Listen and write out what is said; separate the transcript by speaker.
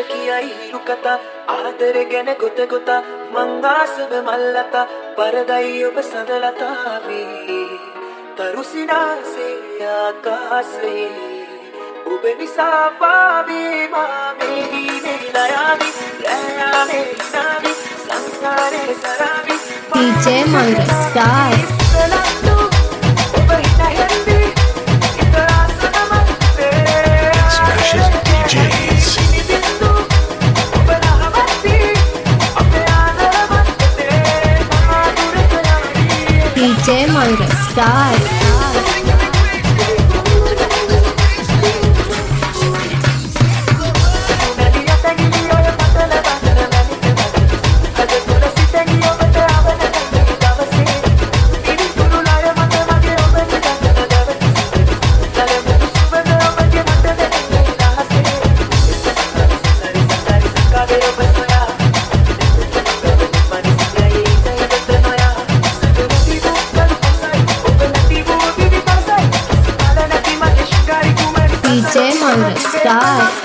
Speaker 1: කියයි හිරුකත ආදර ගැන ගොත ගොත මංගාසව මල්ලත පරදයි ඔබ සඳලතාවේ තරුසිනාසේ ආකාශයේ ඔබ නිසා පාවේ මාමේ දීනේ ලයාවි රැයාවේ හිනාවි සංසාරේ සරාවි
Speaker 2: DJ Manga Stars. DJ Manga Stars. DJ Manga Stars.